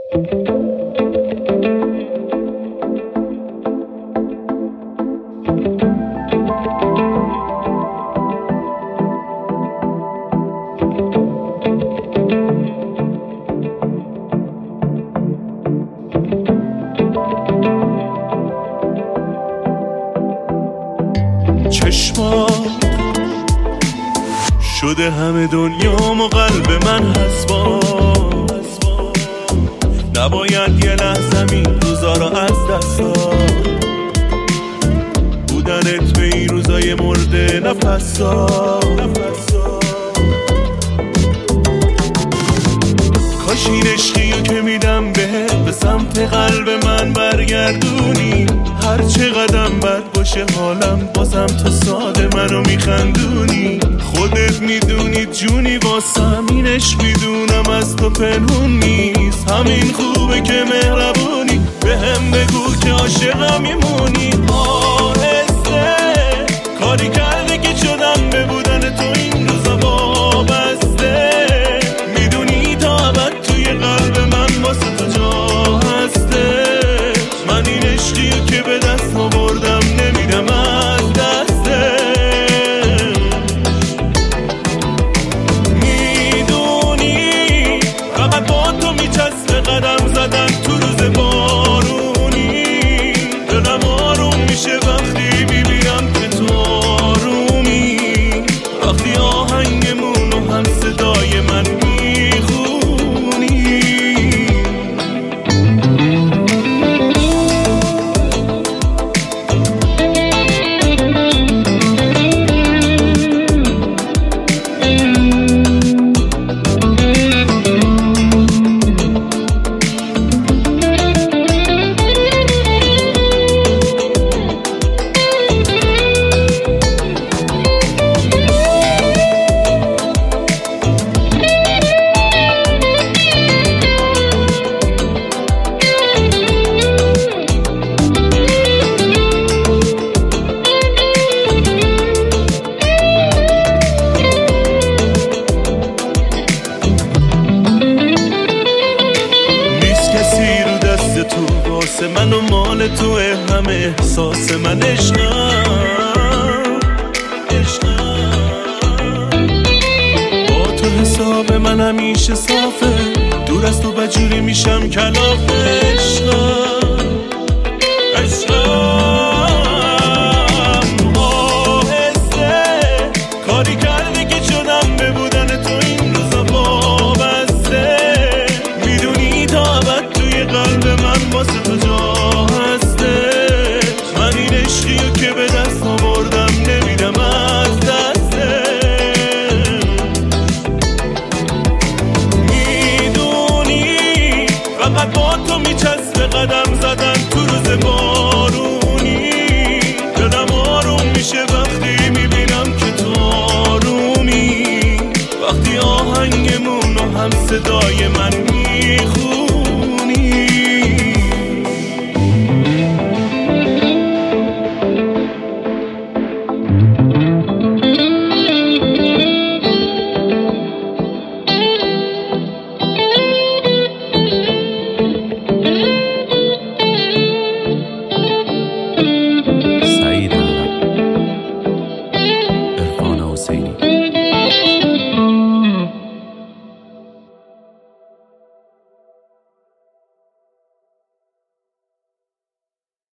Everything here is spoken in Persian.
چشمات شده همه دنیام و قلب من حسبان، نباید یه لحظه این روزا رو از دست داد. بودنت به این روزای مرده نفس داد. کاش این عشقیو که میدم بهت به سمت قلب من برگردونی. هر چه قدم بد باشه حالم بازم تو ساده منو میخندونی. خودت میدونی جونی واسم این عشق میدونم از تو پنهون نیست. همین خوبه که مهربونی به هم بگو که عاشقم میمونی. آهسته کاری کرده که شدم به بودن تو این روزا وابسته. میدونی تا ابد توی قلب من واسه تو جا هسته. من این عشقیو که به دست آوردم نمیدم از دسته. میدونی فقط با تو میچسبه قدم زدن تو روز بارونی. دلم آروم میشه وقتی میبینم که تو آرومی. وقتی آهنگمونو هم صدای من میخونی. تو واسه من و مال تو همه احساس من عشقم. با تو حساب من همیشه صافه. دور از تو بجوری میشم کلاف عشقم. آهسته کاری کرده که شدم به بودن تو این روزا وابسته. میدونی تا ابد توی قلب من واسه تو جا هسته. من این عشقیو که به دست آوردم نمیدم از دسته. میدونی فقط با تو میچسبه قدم زدن تو روز بارونی. دلم آروم میشه وقتی میبینم که تو آرومی. وقتی آهنگمونو هم صدای